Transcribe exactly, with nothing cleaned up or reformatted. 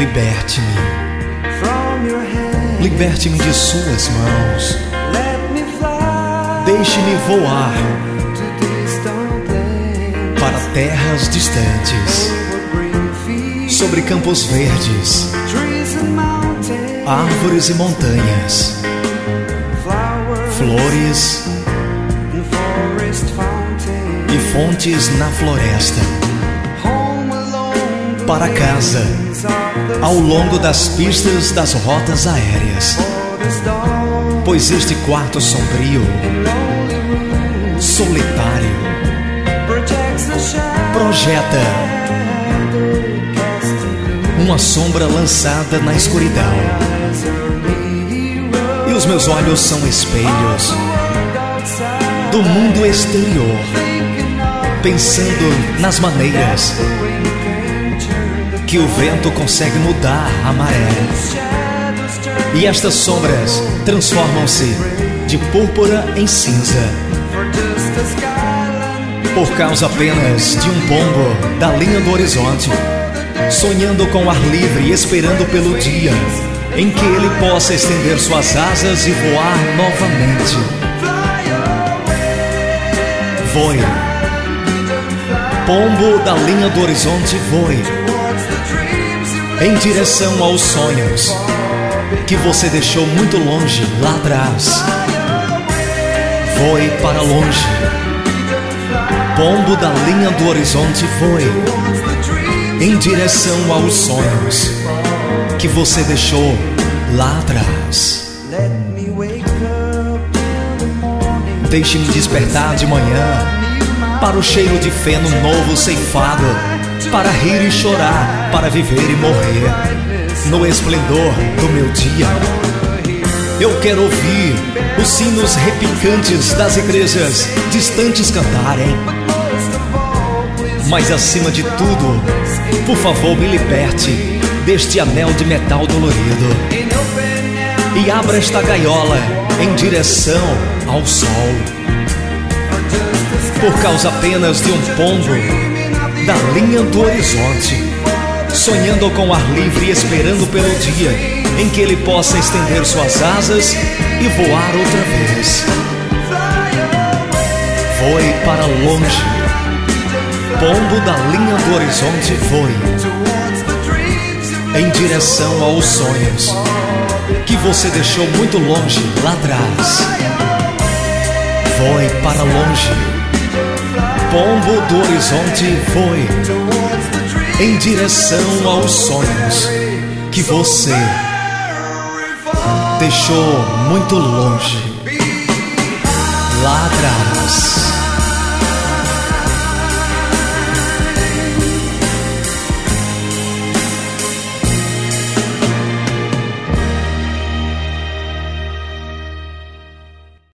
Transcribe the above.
liberte-me. Liberte-me de suas mãos. Deixe-me voar para terras distantes, sobre campos verdes, árvores e montanhas, flores e fontes na floresta, para casa, ao longo das pistas das rotas aéreas, pois este quarto sombrio, solitário, projeta uma sombra lançada na escuridão, e os meus olhos são espelhos do mundo exterior, pensando nas maneiras que o vento consegue mudar a maré, e estas sombras transformam-se de púrpura em cinza, por causa apenas de um pombo da linha do horizonte, sonhando com ar livre e esperando pelo dia em que ele possa estender suas asas e voar novamente. Voe, pombo da linha do horizonte, voe em direção aos sonhos que você deixou muito longe lá atrás. Voe para longe, pombo da linha do horizonte, voe em direção aos sonhos que você deixou lá atrás. Deixe-me despertar de manhã para o cheiro de feno novo ceifado, para rir e chorar, para viver e morrer no esplendor do meu dia. Eu quero ouvir os sinos repicantes das igrejas distantes cantarem, mas acima de tudo, por favor, me liberte deste anel de metal dolorido e abra esta gaiola em direção ao sol, por causa apenas de um pombo da linha do horizonte, sonhando com ar livre e esperando pelo dia em que ele possa estender suas asas e voar outra vez. Voe para longe, pombo da linha do horizonte, voe em direção aos sonhos que você deixou muito longe lá atrás. Voe para longe, pombo do horizonte, voe em direção aos sonhos que você deixou muito longe lá atrás.